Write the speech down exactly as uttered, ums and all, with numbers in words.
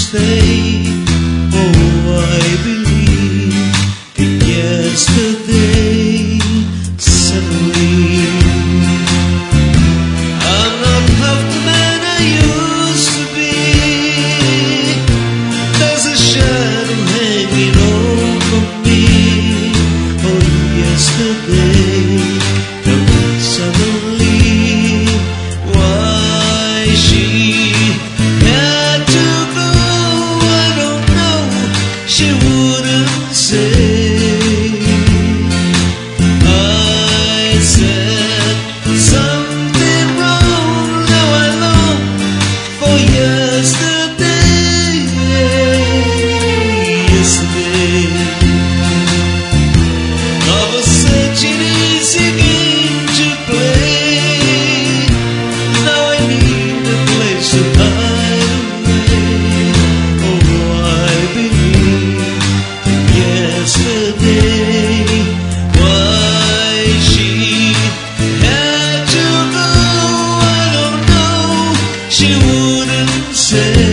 stay. Oh, I believe in yesterday. Suddenly, I'm not half the man I used to be. There's a shadow hanging over me. Oh, yesterday, and suddenly, why she had to go, I don't know. She wouldn't say. I said something wrong. Now I long for yesterday. Yesterday, I was such an easy game to play. Now I need a place to hide away. Oh, I believe in yesterday. Why she had to go, I don't know. She wouldn't say.